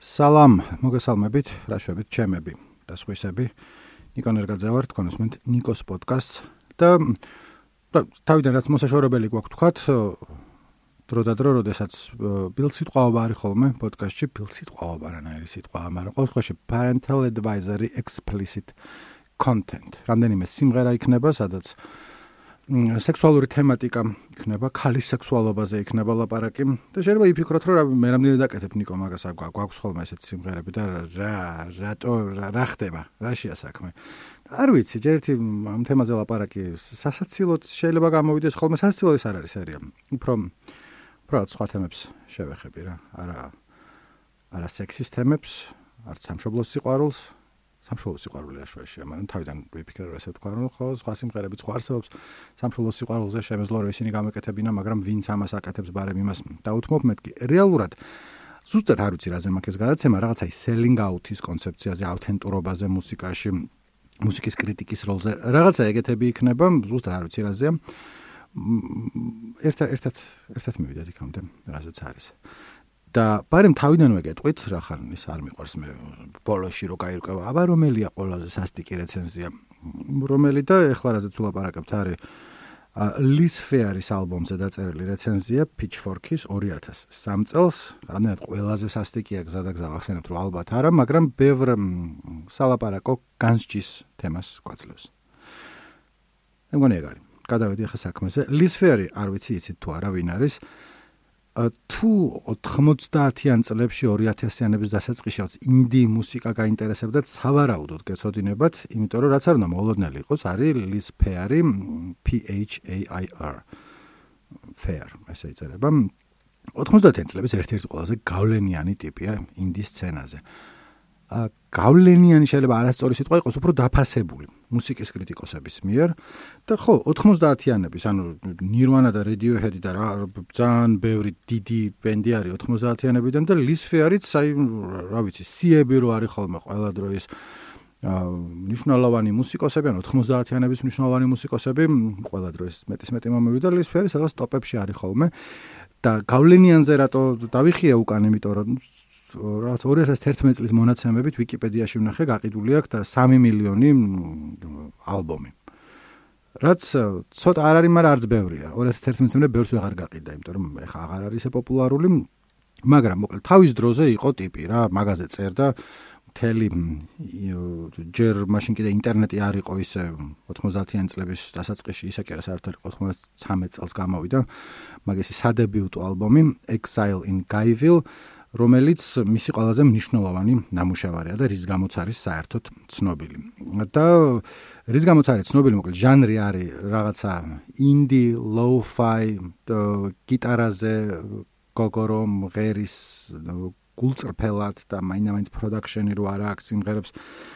სალამ, მოგესალმებით, რაშვებით, ჩემები და სხვისები. ნიკო ნერგაძე ვარ, თქვენ უსმენთ ნიკოს პოდკასტს და თავიდან რაც მოსაშორებელი გვაქვს თქვათ, დრო და დრო, როდესაც ბილსიტყვაობა არის ხოლმე პოდკასტში, ბილსიტყვაობა რანაირი სიტყვაა, მაგრამ ყოველ შემთხვევაში parental advisory explicit content. რამდენიმე სიმღერა იქნება, სადაც სექსუალური თემატიკა იქნება, ქალის სექსუალობაზე იქნება ლაპარაკი და შეიძლება იფიქროთ, რომ მე რამდენი დაკეთებ ნიკო მაგას არ გვაქვს ხოლმე ესეთ სიმღერები და რა ხდება, რაშია საქმე. არ ვიცი, ჯერ ერთი ამ თემაზე ლაპარაკი სასაცილოდ შეიძლება გამოვიდეს ხოლმე, სასაცილო ის არ არის სერია. უფრო სხვა თემებს შევეხები რა. არა სექსის თემებს, არც სამშობლოს სიყვარულს. სამშობლოს სიყვარული აშვაშია, მაგრამ თავიდან ვიფიქრე რომ ესე ვთქვა, რომ ხო, სხვა სიმღერებიც ხო არსებობს სამშობლოს სიყვარულზე შემეძლო რომ ისინი გამეკეთებინა, მაგრამ ვინც ამას აკეთებს ბარემ იმას დაუთმობ მეთქი. რეალურად ზუსტად არ ვიცი რაზე მაქვს ეს გადაცემა, რაღაცა ის selling out-ის კონცეფციაზე, ავთენტურობაზე მუსიკაში, მუსიკის კრიტიკის როლზე, რაღაცა ეგეთები იქნება, ზუსტად არ ვიცი რაზეა. ერთად მივიდეთ იქამდე, რაზეც არის. და ბარემ თავიდანვე გეტყვით, რა ხარ ის არ მიყვარს მე ბოლოში რო გაირკვევა, აბა რომელია ყველაზე სასტიკი რეცენზია, რომელი და ეხლა რაზეც ვლაპარაკებთ არის Liz Phair-ის ალბომზე დაწერილი რეცენზია Pitchfork-ის 2003 წელს, რამდენად ყველაზე სასტიკია გზადაგზა ვახსენებთ რომ ალბათ არა, მაგრამ ბევრ სალაპარაკო განსჯის თემას გვაძლევს. მე მგონი ეგ არის. გადავედი ახლა საქმეზე. Liz Phair-ი არ ვიცი იცით თუ არა ვინ არის. თუ 90-იან წლებში 2000-იანების დასაწყისშიც ინდი მუსიკა გაინტერესებდათ, სავარაუდოდ გეცოდინებათ, იმიტომ რომ რაც არ უნდა მოულოდნელი იყოს, არის Liz Phair-ი, P-H-A-I-R. Phair, ესე იწერება. 90-იან წლების ერთ-ერთი ყველაზე გავლენიანი ტიპია ინდი სცენაზე. გავლენიანი შეიძლება არასწორი სიტყვა იყოს, უფრო დაფასებული მუსიკის კრიტიკოსების მიერ და ხო 90-იანების, ანუ Nirvana და Radiohead და ძალიან ბევრი დიდი ბენდი არის 90-იანებიდან და Liz Phair-იც, რა ვიცი, სიები რო არის ხოლმე ყველა დროის მნიშვნელოვანი მუსიკოსები, ანუ 90-იანების მნიშვნელოვანი მუსიკოსები, ყველა დროის მეტი მომივიდა, Liz Phair-ის რაღაც ტოპებში არის ხოლმე და გავლენიანზე რატო დავიხია უკან, იმიტომ რომ რაც 2011 წლის მონაცემებით ვიკიპედიაში ვნახე, გაყიდული აქვს და 3 მილიონი ალბომი. რაც ცოტა არ არის, მაგრამ არც ბევრია. 2011 წლამდე ბევრს ვეღარ გაყიდა, იმიტომ რომ ეხა აღარ არის ეს პოპულარული, მაგრამ მოკლედ თავის დროზე იყო ტიპი რა, მაგაზე წერდა მთელი ჯერ მაშინ კიდე ინტერნეტი არ იყო ისე 90-იან წლების დასაწყისში, ისე კი არა საერთოდ 93 წელს გამოვიდა მაგისი სადებიუტო ალბომი Exile in Guyville, რომელიც მისი ყველაზე მნიშვნელოვანი ნამუშევარია და რის გამოც არის საერთოდ ცნობილი. და რის გამოც არის ცნობილი, მოკლედ ჟანრი არის რაღაცა ინდი, lo-fi, გიტარაზე გოგორო მღერის გულწრფელად და მაინც პროდაქშენი რო არა აქვს სიმღერებს.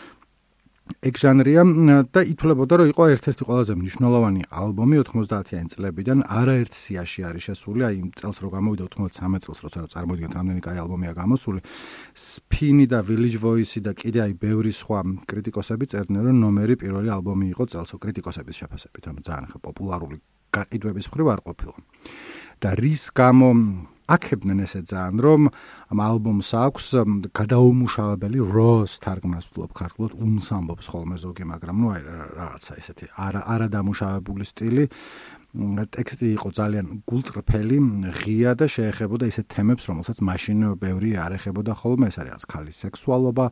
ეგ ჟანრია და ითვლებოდა რომ იყო ერთ-ერთი ყველაზე მნიშვნელოვანი ალბომი 90-იან წლებიდან, არაერთ სიაში არის შესული, აი იმ წელს რო გამოვიდა 93 წელს, როცა წარმოიდგენთ რამდენი კაი ალბომია გამოსული. Spinny და Village Voice და კიდე აი ბევრი სხვა კრიტიკოსები წერდნენ რომ ნომერი პირველი ალბომი იყო წელსო კრიტიკოსების შეფასებით, ანუ ძალიან ხა პოპულარული გაყიდვების მხრივ არ ყოფილა. და რის გამო აქებდნენ ესე ძალიან, რომ ამ ალბომს აქვს გადაუმუშავებელი როს თარგმნას ვთვლობ ქართულად, ამბობს ხოლმე ზოგი, მაგრამ ნუ აი რაღაცა ესეთი არა დამუშავებული სტილი. ტექსტი იყო ძალიან გულწრფელი, ღია და შეეხებოდა ისეთ თემებს, რომელსაც მაშინ ბევრი არ ეხებოდა ხოლმე, ეს არის ქალის სექსუალობა,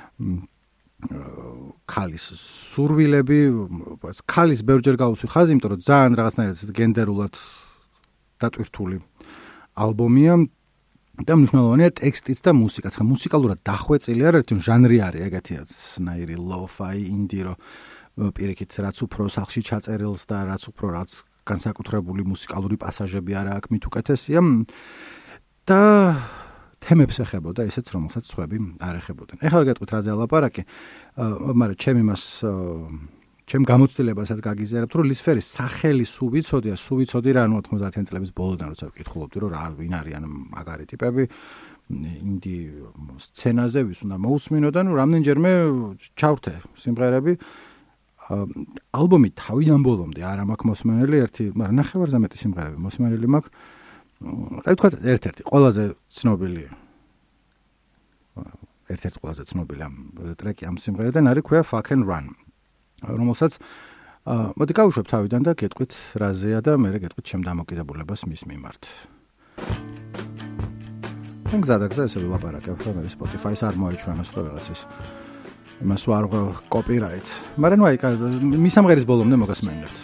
ქალის სურვილები, ქალის ბევრჯერ გავუსვი ხაზი, იმიტომ რომ ძალიან რაღაცნაირად გენდერულად დატვირთული ალბომია და მნიშვნელოვანია ტექსტიც და მუსიკაც. ხა მუსიკალურად დახვეწილი არ არის, ჟანრი არის ეგეთი ნაირი lo-fi, indie, რომ პირიქით რაც უფრო სახში ჩაწერილს და რაც უფრო რაც განსაკუთრებული მუსიკალური პასაჟები არა აქვს, მით უკეთესია და თემებს ეხებოდა ესეც, რომელსაც სხვები არ ეხებოდნენ. ეხლა გეტყვით რაზე ლაპარაკი, მაგრამ ჩემ გამოცდილებასაც გაგიზიარებთ, რომ Liz Phair-ის სახელი სუვიცოდი რა, 90-იან წლების ბოლოდან როცა ვკითხულობდი, რომ რა ვინ არიან მაგარი ტიპები ინდი სცენაზე, ვის უნდა მოусმინო და რამდენჯერმე ჩავრთე სიმღერები. ალბომი თავიდან ბოლომდე არ მაქვს მოსმენელი, მაგრამ ნახევარზე მეტი სიმღერები მოსმენელი მაქვს. აი თქვა ერთ-ერთი ყველაზე ცნობილი ერთ-ერთი ყველაზე ცნობილი ამ ტრეკი ამ სიმღერიდან არის ქვია Fuck and Run, რომელსაც მოდი გავუშვებ თავიდან და გეტყვით რაზეა და მე გეტყვით ჩემ დამოკიდებულებას მის მიმართ. თან გზადაგზა ესე ვილაპარაკებ, რომ Spotify-ს არ მოეჩვენოს რომ რაღაცის იმას ვარ copyright. მაგრამ აი მის ამღერის ბოლომდე მოგასმენებთ.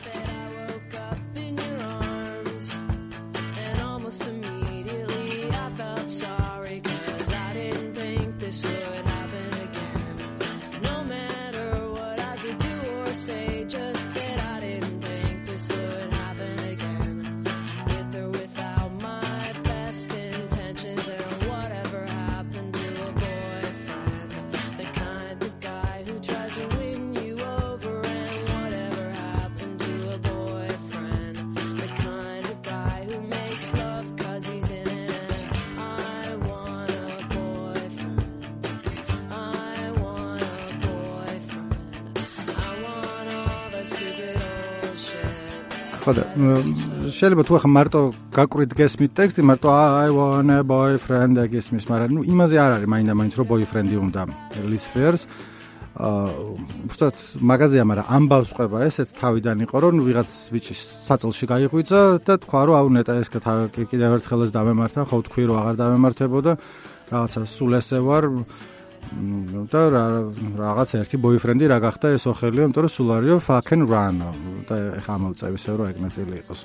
ხოდა შეიძლება თუ ახლა მარტო გაკვირით გესმით ტექსტი, მარტო I want a boyfriend გესმის, მაგრამ იმაზე არ არის მაინდა-მაინც რომ boyfriend-ი უნდა Liz Phair-ს. უბრალოდ მაგაზია, მაგრამ ამბავს ყვება ესეც თავიდან იყო, რომ ვიღაც ბიჭი საწელში გაიღვიძა და თქვა, რომ აუ ნეტა ეს კიდევ ერთხელ ეს დამემართა, ხო თქვი რომ აღარ დამემართებოდა, რაღაცა სულ ესე ვარ და რაღაც ერთი boyfriend-ი რა გახდა ეს ოხელიო, იმიტომ რომ სულ არისო Fuck and Run და ეხა ამოვწევ ისე რომ ეგ ნაწილი იყოს.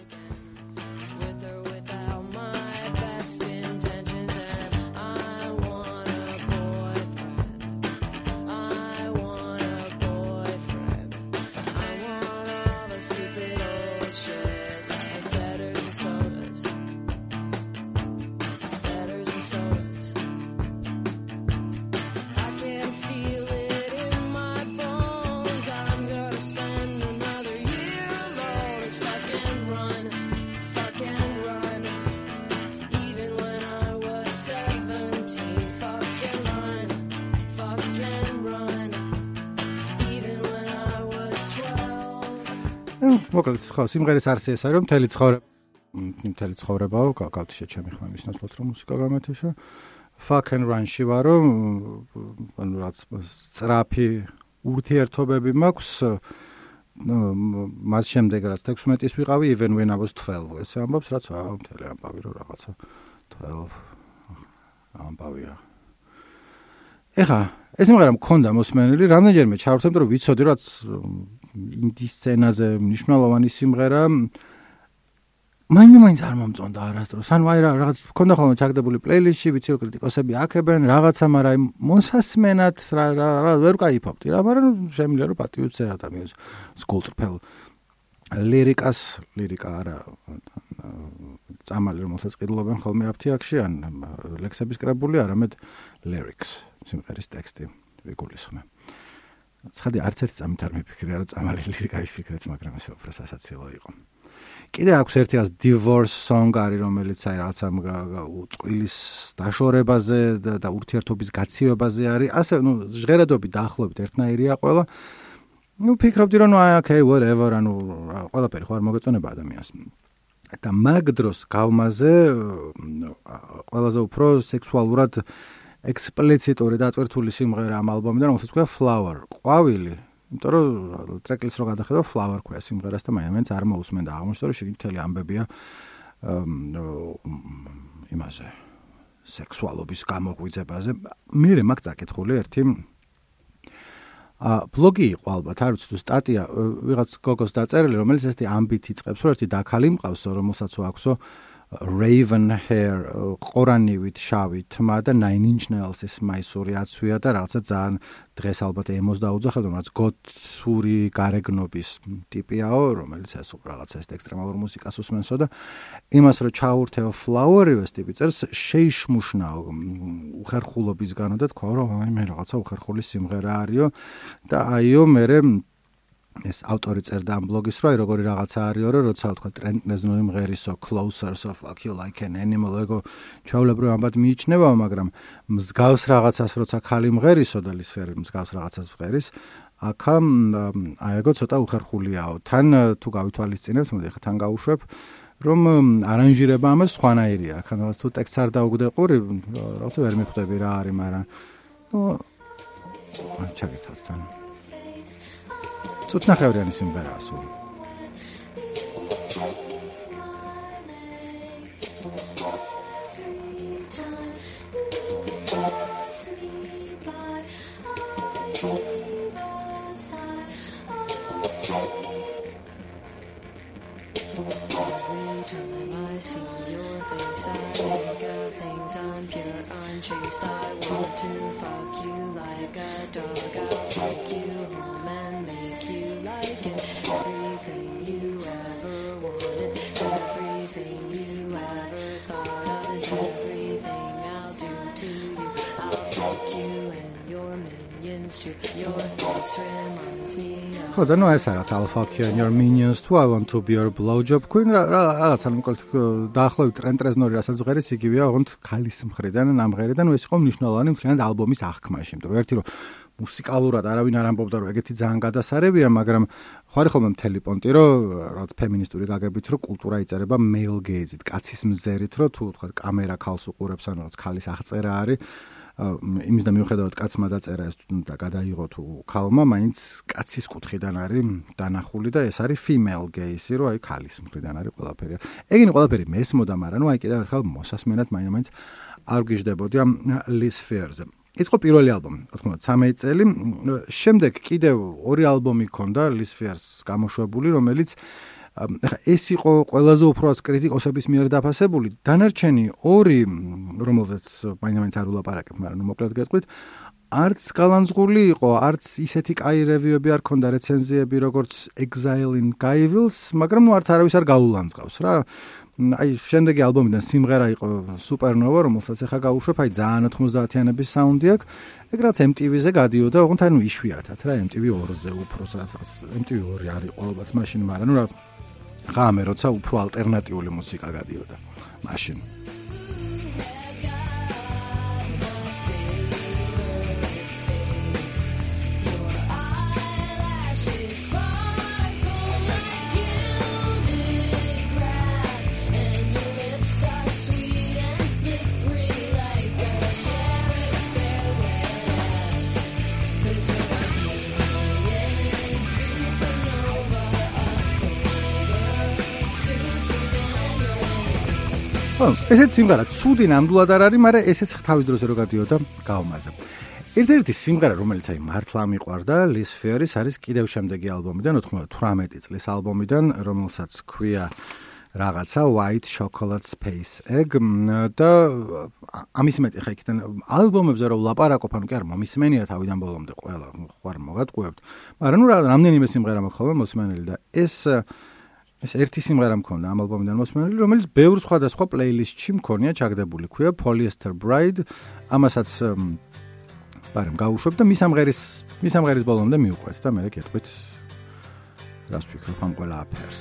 მოკლედ ხო სიმღერის არსი ეს არის რომ მთელი ცხოვრებაო გავთიშე ჩემი ხმა მის ნაცვლად რომ მუსიკა გამეთიშა Fuck and Run-ში ვარ რომ ანუ რაც სწრაფი ურთიერთობები მაქვს მას შემდეგ რაც 16-ის ვიყავი even when I was 12 ეს ამბობს რაც მთელი ამბავი რომ რაღაცა 12 ამბავია ეხა ეს სიმღერა მქონდა მოსმენილი რამდენჯერმე ჩავრთემ რომ ვიცოდი რაც ინდი სცენაზე მნიშვნელოვანი სიმღერა მაინც არ მომწონდა არასდროს ანუ აი რაღაც მქონდა ხოლმე ჩაგდებული პლეილისტში ვიცი რომ კრიტიკოსები აქებენ რაღაცა მაგრამ მოსასმენად რა ვერ ვკაიფობდი რა მაგრამ შემიძლია რომ პატივცე ადამიანს სკულტურფელ ლირიკა არა წამალი რომელსაც ყიდულობენ ხოლმე აფთიაქში ან ლექსების კრებული არამედ lyrics სიმღერის ტექსტი ვიგულისხმე ცხადი არც ერთ წამით არ მიფიქრე რა წამალი ლირიკა იფიქრეთ მაგრამ ესე უფრო სასაცილო იყო კიდე აქვს ერთი რაც divorce song არის რომელიც აი რაღაცა წყვილის დაშორებაზე და ურთიერთობის გაციებაზე არის ასე ნუ ჟღერადობით დაახლოებით ერთნაირია ყველა ნუ ფიქრობდი რომ აი okay whatever ანუ ყველაფერი ხო არ მოგეწონება ადამიანს და მაგ დროს გავმაზე ყველაზე უფრო სექსუალურად ექსპლიციტური დატვირთული სიმღერა ამ ალბომიდან, რომელსაც ქვია Flower, ყვავილი. იმიტომ რომ ტრეკლის რო გადახედავ Flower ქვია სიმღერას და მაინც არ მოусმენდა აღმოჩნდა რომ შეგით მთელი ამბებია იმაზე სექსუალობის გამოღვიძებაზე. მე მაგ წაკითხული ერთი ბლოგი იყო ალბათ, არ ვიცი თუ სტატია ვიღაც გოგოს დაწერილი, რომელიც ესეთი ამბით იწყებს, რომ ერთი დაქალი მყავს, რომელსაც აქვსო Raven hair ყორანივით შავი თმა და Nine Inch Nails-ის მაისური აცვია და რაღაცა ძალიან დღეს ალბათ ემოს დაუძახებდა, რაც გოთური გარეგნობის ტიპიაო, რომელიც ეს რაღაცა ეს ექსტრემალურ მუსიკას უსმენსო და იმას რომ ჩაურთეო Flower-ი ეს ტიპი წერს შეიშმუშნაო უხერხულობისგანო და თქვა რომ აი მე რაღაცა უხერხული სიმღერა არისო და აიო მე ეს ავტორი წერდა ამ ბლოგის რომ აი როგორი რაღაცა არისო რომ როცა თქვა Trent Reznor იმღერისო Closer so fuck you like an animal ეგო ჩაულებრივ ამბად მიიჩნევაო მაგრამ მსგავს რაღაცას როცა ხალი მღერისო და Liz Phair მსგავს რაღაცას მღერის აქა აი ეგო ცოტა უხერხულიაო თან თუ გავითვალისწინებთ მოდი ხა თან გავუშვებ რომ არანჟირება ამას სხვანაირია ახლა თუ ტექსტს არ დაუგდეყური რაღაცა ვერ მიხვდები რა არის მაგრამ ჩაგირთავთ თან. წუთნახევრიანი სიმღერაა სულ. Unchased, I want to fuck you like a dog. I'll take you home and make you like it. Everything you ever wanted, everything you ever thought of is everything I'll do to you. I'll fuck you and your minions too. Your face reminds me of... ხო, და ნუ ეს არის I'll fuck you and your minions too. I want to be your blowjob queen. რაღაცა მოკლედ დაახლოებით ტრენტ რეზნორი რასაც ვღერის იგივეა, ოღონდ ქალის მხრიდან, ნამღერიდან, ეს იყო მნიშვნელოვანი მთლიანად ალბომის აღქმაში. იმიტომ რომ ერთი რომ მუსიკალურად არავინ არ ამბობდა რომ ეგეთი ძალიან გადასარევია, მაგრამ ხარი ხოლმე მთელი პონტი რომ რაც ფემინისტური გაგებით რომ კულტურა იწერება male gaze-ით, კაცის მზერით, რომ თუ თქვა კამერა ქალს უყურებს, ანუ რაც ქალის აღწერა არის, იმის და მიუხედავად კაცმა დაწერა ეს და გადაიღო თუ ქალმა, მაინც კაცის კუთხიდან არის დანახული და ეს არის female gaze, რომ აი ქალის მხრიდან არის ყველაფერი. ეგენი ყველაფერი მესმოდა, მაგრამ ნუ აი კიდევ ერთხელ მოსასმენად მაინც არ გიждდებოდი ამ Liz Phair's-ზე. ეს იყო პირველი ალბომი 93 წელი. შემდეგ კიდევ ორი ალბომი ჰქონდა Liz Phair's გამოშვებული, რომელიც ეს იყო ყველაზე უფრო კრიტიკოსების მიერ დაფასებული. დანარჩენი ორი, რომელზეც მაინც არ ვლაპარაკებ, მაგრამ მოკლედ გეტყვით, არც გალანძღული იყო, არც ისეთი კაი რევიუები არ ჰქონდა, რეცენზიები როგორც Exile in Guyville's, მაგრამ არც არავის არ გაულანძღავს რა. აი შემდეგი ალბომიდან სიმღერა იყო Supernova, რომელსაც ახლა გავუშვებ, აი ძალიან 90-იანების საუნდი აქვს. ეგ რაც MTV-ზე გადიოდა, ოღონდ ანუ იშვიათად რა, MTV 2-ზე უფრო სადაც MTV 2 არის ყოველთვის მაშინ, მაგრამ ნუ რაღაც ღამე როცა უფრო ალტერნატიული მუსიკა გადიოდა მაშინ. ესეც სიმღერა ცუდი ნამდვილად არ არის, მაგრამ ესეც თავის დროზე რო გადიოდა გავმაზე. ერთ-ერთი სიმღერა, რომელიც აი მართლა მიყვარდა Liz Phair's, არის კიდევ შემდეგი ალბომიდან, 98 წლის ალბომიდან, რომელსაც ქვია რაღაცა White Chocolate Space Egg და ამის მეტი ხა იქიდან ალბომებზე რო ვლაპარაკობ, ანუ კი არ მომისმენია თავიდან ბოლომდე ყველა ხوار მოგატყუებთ, მაგრამ ნუ რამდენიმე სიმღერა მაქვს ხოლმე მოსმენელი და ეს ერთი სიმღერა მქონდა ამ ალბომიდან მოსმენელი, რომელიც ბევრ სხვადასხვა პლეილისტში მქონია ჩაგდებული, ქვია Polyester Bride, ამასაც ბარემ გავუშვებ და მის ამღერის ბოლომდე მივყვეთ და მე გეტყვით რას ვფიქრობ ამ ყველა აფერს.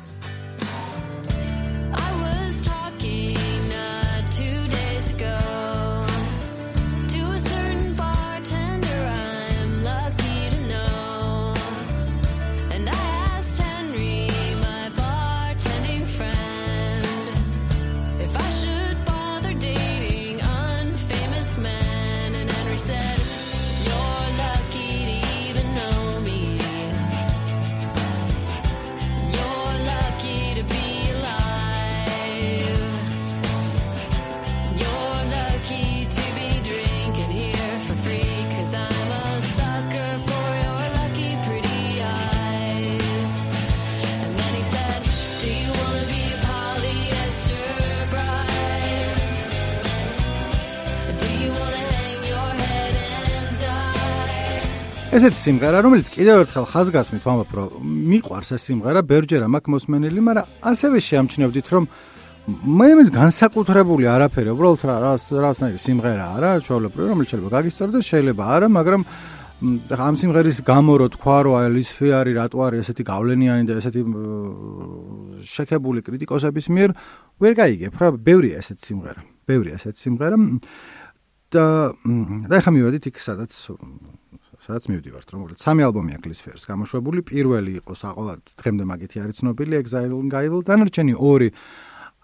ესეც სიმღერა, რომელიც კიდევ ერთხელ ხაზგასმით ვამბობ, რომ მიყვარს ეს სიმღერა, ბევრჯერ მაქვს მოსმენელი, მაგრამ ასევე შეამჩნევდით, რომ მაინც განსაკუთრებული არაფერი, უბრალოდ რასნაირი სიმღერაა რა, ჩვეულებრივი, რომელიც შეიძლება გაგისწორდეს, შეიძლება არა, მაგრამ ამ სიმღერის გამო რო თქვა, რომ აი Liz Phair რატო არის ესეთი გავლენიანი და ესეთი შექებული კრიტიკოსების მიერ, ვერ გაიგებ რა, ბევრია ესეთი სიმღერა. და ახლა მივედით იქ სადაც მივდივართ, რომ სამი ალბომი აქვს Liz Phair's გამოშვებული, პირველი იყო საყოველთაოდ დღემდე მაგითი არის ცნობილი Exile in Guyville, დანარჩენი ორი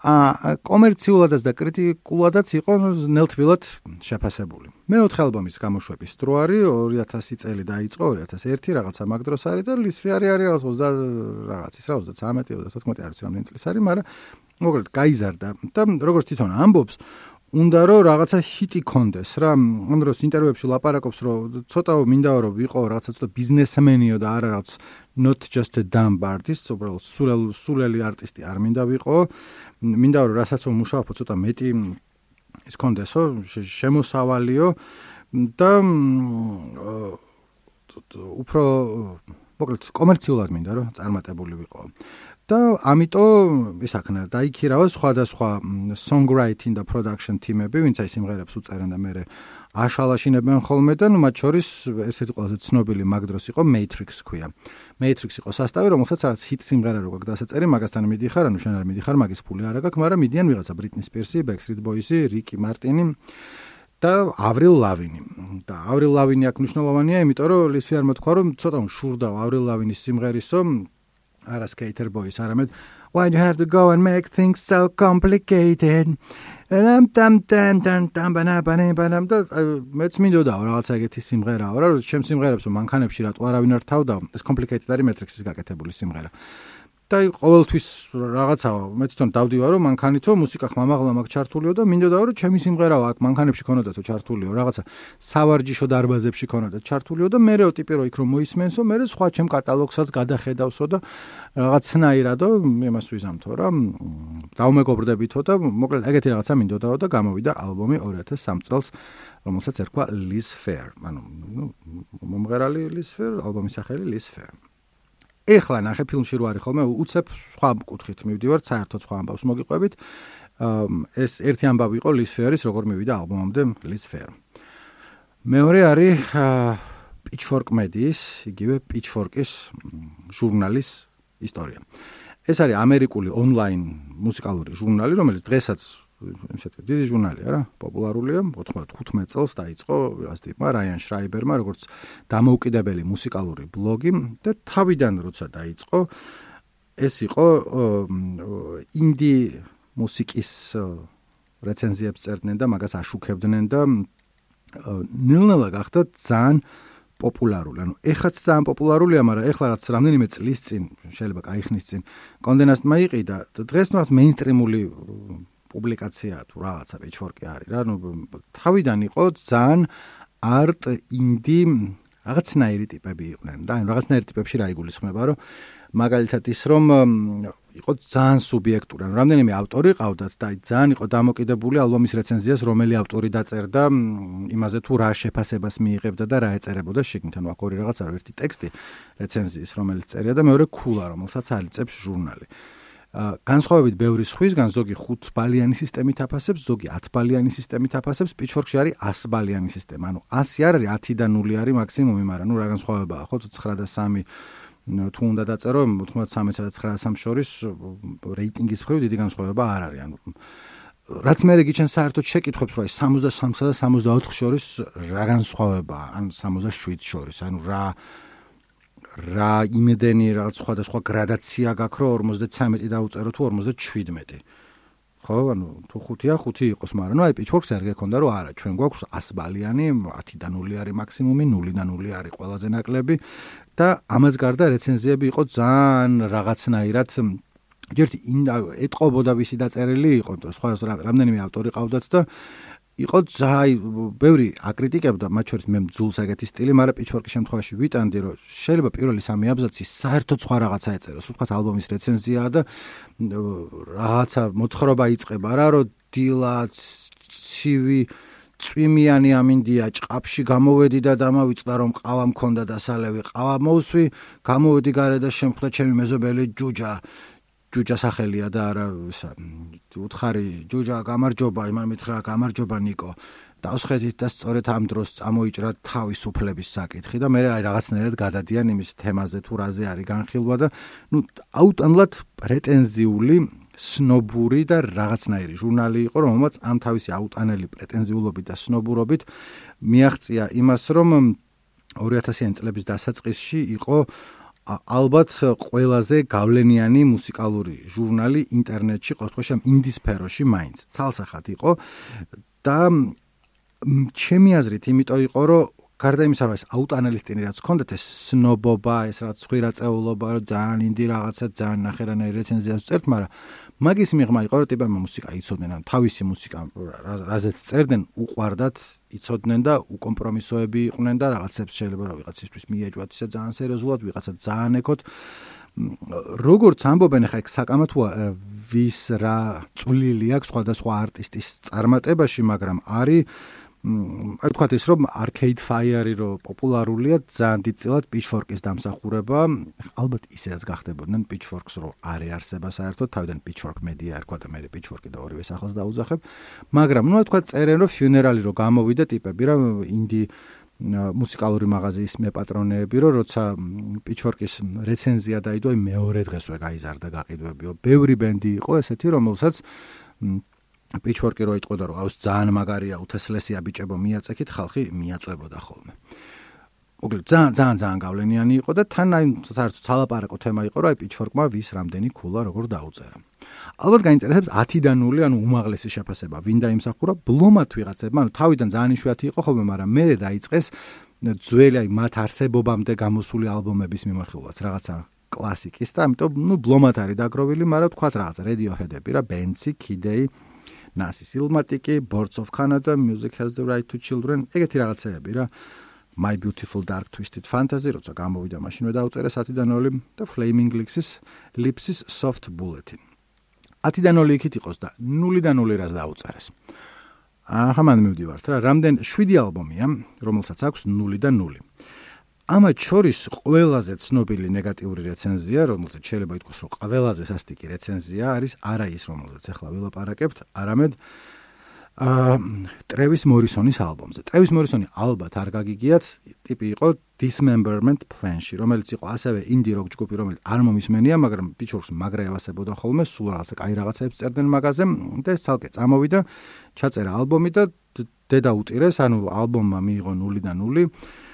კომერციულადაც და კრიტიკულადაც იყო ნელთბილად შეფასებული. მეოთხე ალბომის გამოშვების დრო არის 2000 წელი დაიწყო, 2001 რაღაცა მაგ დროს არის და ლისფერი არის რაღაც 20 რაღაცის რა 33 34 არ ვიცი რამდენი წლის არის, მაგრამ მოკლედ გაიზარდა და როგორც თვითონ ამბობს უნდა რომ რაღაცა ჰიტი კონდეს რა. ამ დროს ინტერვიუებში ლაპარაკობს რომ ცოტა მინდაო რომ ვიყო რაღაცა ცოტა ბიზნესმენიო და არა რაღაც not just a dumb artist, უბრალოდ სულელი არტისტი არ მინდა ვიყო. მინდა რომ რასაც ვმუშაობ ცოტა მეტი ის კონდესო, შემოსავალიო და უფრო მოკლედ კომერციულად მინდა რომ წარმატებული ვიყო. და ამიტომ ის აქნა დაიქირავა სხვადასხვა songwriting და production team-ები, ვინც აი სიმღერებს უწერენ და მე აშალაშინებენ ხოლმე და მათ შორის ერთ-ერთი ყველაზე ცნობილი მაგ დროს იყო Matrix ქვია. Matrix იყო სასტავი, რომელსაც რაც hit სიმღერა რო გაქვს დასაწერი, მაგასთან მიდიხარ, ანუ შენ არ მიდიხარ, მაგის ფული არ აქვს, მაგრამ მიდიან ვიღაცა Britney Spears-ი, Backstreet Boys-ი, Ricky Martin-ი და Avril Lavigne. და Avril Lavigne აქ მნიშვნელოვანია, იმიტომ რომ ლისფერმა თქვა, რომ ცოტა შურდა Avril Lavigne-ის სიმღერისო არა Skater Boys, არამედ Why do you have to go and make things so complicated? მეც მინდოდა რაღაცა ეგეთი სიმღერაა რა, ჩემ სიმღერებს მანქანებში რატო არავინ არ თავდა, ეს complicated არის Matrix-ის გაკეთებული სიმღერა. და ყოველთვის რაღაცაა, მე თვითონ დავდივარ რომ მანქანითო მუსიკა ხმამაღლა მაგ ჩართულიო და მინდოდა რომ ჩემი სიმღერაა აქ მანქანებში ქონოდათო ჩართულიო, რაღაცა სავარჯიშო დარბაზებში ქონოდა ჩართულიო და მერეო ტიპი რო იქ რომ მოისმენსო, მერე სხვა ჩემ კატალოგსაც გადახედავსო და რაღაცნაირადო იმას ვიზამთო რა, დავმეგობრდებითო და მოკლედ ეგეთი რაღაცა მინდოდაო და გამოვიდა ალბომი 2003 წელს, რომელსაც ერქვა Liz Phair. ანუ მომღერალი Liz Phair, ალბომის სახელი Liz Phair. ეხლა ნახე ფილმში რო არის ხოლმე უცებ სხვა კუთხით მივდივარ, საერთოდ სხვა ამბავს მოგიყვებით. ეს ერთი ამბავი იყო Liz Phair-ის, როგორ მივიდა ალბომამდე Liz Phair. მეორე არის Pitchfork Media-ის, იგივე Pitchfork-ის ჟურნალის ისტორია. ეს არის ამერიკული ონლაინ მუსიკალური ჟურნალი, რომელიც დღესაც ისეთი დიდი ჟურნალია რა, პოპულარულია, 95 წელს დაიწყო ვიღაც ტიპმა რაიან შრაიბერმა, როგორც დამოუკიდებელი მუსიკალური ბლოგი და თავიდან როცა დაიწყო, ეს იყო ინდი მუსიკის რეცენზიებს წერდნენ და მაგას აშუქებდნენ და ნელ-ნელა გახდა ძალიან პოპულარული. ანუ ეხაც ძალიან პოპულარულია, მაგრამ ეხლა რაც რამდენიმე წლის წინ, შეიძლება კაიხნის წინ, კონდენასტმა იყიდა და დღეს რაღაც მეინსტრიმული პუბლიკაცია თუ რაღაცა Pitchfork-ი არის რა, ну თავიდან იყო ძალიან art indie რაღაცნაირი ტიპები იყვნენ რა, რაღაცნაირი ტიპებში რა იგულისხმება, რომ მაგალითად ის რომ იყო ძალიან სუბიექტური, ანუ რამდენიმე ავტორი ყავდათ და ძალიან იყო დამოკიდებული ალბომის რეცენზიას, რომელი ავტორი დაწერდა იმაზე თუ რა შეფასებას მიიღებდა და რა ეწერებოდა შიგნით, ანუ აქ ორი რაღაც არის, ერთი ტექსტი რეცენზიის, რომელიც წერია და მეორე ქულა, რომელსაც ალიწებს ჟურნალი. განსხვავებით ბევრი სხვისგან, ზოგი 5 ბალიანი სისტემით აფასებს, ზოგი 10 ბალიანი სისტემით აფასებს, Pitchfork-ში არის 100 ბალიანი სისტემა. ანუ 100 არ არის, 10 და 0 არის მაქსიმუმი, მაგრამ ნუ რა განსხვავებაა, ხო, 9 და 3 თუ უნდა დაწერო 93 და 93 შორის რეიტინგის მხრივ დიდი განსხვავება არ არის. ანუ რაც მე გიჩვენ საერთოდ შეკითხვებს, რომ 63 და 64 შორის რა განსხვავებაა, ან 67 შორის, ანუ რა იმედენი რაღაც სხვადასხვა გრადაცია გაქვს, რომ 53 დაუწერო თუ 57. ხო, ანუ თუ 5-ია, 5 იყოს, მაგრამ აი Pitchfork-ს არ გექონდა, რომ არა, ჩვენ გვაქვს 100 ბალიანი, 10 და 0 არის მაქსიმუმი, 0 და 0 არის ყველაზე ნაკლები და ამას გარდა რეცენზიები იყო ძალიან რაღაცნაირად ჯერ ეტყობოდა ვისი დაწერილი იყო, სხვა რამდენიმე ავტორი ყავდათ და იყო ძალიან ბევრი აკრიტიკებდა, მათ შორის მე მძულს ეგეთი სტილი, მაგრამ Pitchfork-ის შემთხვევაში ვიტანდი, რომ შეიძლება პირველი 3 აბზაცი საერთოდ სხვა რაღაცა ეწეროს, ვთქვათ ალბომის რეცენზიაა და რაღაცა მოთხრობა იწყება რა, რომ დილა ცივი წვიმიანი ამინდია, ჭყაფში გამოვედი და დამავიწყდა, რომ ყავა მქონდა და სალევი ყავა მოვსვი, გამოვედი გარე და შემხვდა ჩემი მეზობელი ჯუჯა სახელია და არა უთხარი ჯუჯა გამარჯობა, იმან მითხრა გამარჯობა ნიკო. დავსხედით და სწორედ ამ დროს წამოიჭრა თავის უფლების საკითხი და მე რაღაცნაირად გადადიან იმის თემაზე თუ რაზე არის განხილვა და ნუ აუტანლად პრეტენზიული, სნობური და რაღაცნაირი ჟურნალი იყო, რომელმაც ამ თავისი აუტანელი პრეტენზიულობით და სნობურობით მიაღწია იმას, რომ 2000-იან წლების დასაწყისში იყო ალბათ ყველაზე გავლენიანი მუსიკალური ჟურნალი ინტერნეტში ყოველთვის ამ ინდი სფეროში მაინც ცალსახად იყო და ჩემი აზრით იმიტომ იყო რომ გარდა იმისა რომ ეს აუტანალისტინი რაც ჰქონდათ ეს სნობობა ეს რაც ხვირაწეულობა რომ ძალიან ინდი რაღაცა ძალიან ნახერანაირი რეცენზიას წერთ მაგრამ მაგის მიღმა იყო რომ ტიპებმა მუსიკა იცოდნენ ან თავისი მუსიკა რაზეც წერდნენ უყვარდათ იცოდნენ და უკომპრომისოები იყვნენ და რაღაცებს შეიძლება რომ ვიღაცისთვის მიეჯვათ ისე ძალიან სერიოზულად ვიღაცა ძალიან ეკოთ როგორც ამბობენ ხა ეგ საკამათოა ვის რა წვლილი აქვს სხვადასხვა არტისტის წარმატებაში მაგრამ არის აი თქვათ ის რომ Arcade Fire-ი რომ პოპულარულია ძალიან დიდწილად Pitchfork-ის დამსახურება ალბათ ისეაც გახდებოდნენ Pitchfork-ს რომ არ ეარსება საერთოდ თავიდან Pitchfork Media ერქვა და მე Pitchfork-ი და ორივე სახელს დაუძახებ მაგრამ ნუ თქვათ წერენ რომ Funeral-ი რომ გამოვიდა ტიპები რა ინდი მუსიკალური მაღაზიის მეპატრონეები რომ როცა Pitchfork-ის რეცენზია დაიდო მეორე დღესვე გაიზარდა გაყიდვებიო ბევრი ბენდი იყო ესეთი რომელსაც Pitchfork-ი რო იტყოდა რომ აუს ძალიან მაგარია უთესლესია ბიჭებო მიაწექით ხალხი მიაწვებოდა ხოლმე. მოკლედ ძალიან გავლენიანი იყო და თან აი საერთოდ ცალაპარაკო თემა იყო რომ აი Pitchfork-მა ვის რამდენი ქულა როგორ დაუწერა. ალბათ გაინტერესებს 10-დან 0 ანუ უმაღლესი შეფასება ვინ დაიმსახურა ბლომათ ვიღაცებმა ანუ თავიდან ძალიან იშვიათი იყო ხოლმე მაგრამ მერე დაიწყეს ძველი აი მათ არსებობამდე გამოსული ალბომების მიმოხილვაც რაღაცა კლასიკის და ამიტომ ნუ ბლომათ არის დაგროვილი მაგრამ თქვათ რაღაცა Radiohead-ები რა Benzi, Kid A Nasi Silmatiki, Birds of Canada, Music Has the Right to Children, ეგეთი რაღაცეები რა. My Beautiful Dark Twisted Fantasy, როცა გამოვიდა მაშინვე დაუწერე 10-დან 0 და Flaming Lips-ის Soft Bulletin. 10-დან 0 იქით იყოს და 0-დან 0 რას დაუწერეს. ახლა მან მივდივართ რა, რამდენ 7 ალბომია, რომელსაც აქვს 0-დან 0. ამათ შორის ყველაზე ცნობილი ნეგატიური რეცენზია, რომელსაც შეიძლება ითქვას, რომ ყველაზე სასტიკი რეცენზია არის არა ის, რომელსაც ახლა ვილაპარაკებთ, არამედ Travis Morrison-ის ალბომზე. Travis Morrison-ი ალბათ არ გაგიგიათ, ტიპი იყო Dismemberment Plan-ში, რომელიც იყო ასევე indie rock ჯგუფი, რომელიც არ მომისმენია, მაგრამ Pitchfork-ს მაგრა ევასებოდა ხოლმე, სულ რაღაცა კაი რაღაცებს წერდნენ მაგაზე და ეს ცალკე წამოვიდა, ჩაწერა ალბომი და დედა უტირეს, ანუ ალბომმა მიიღო 0-დან 0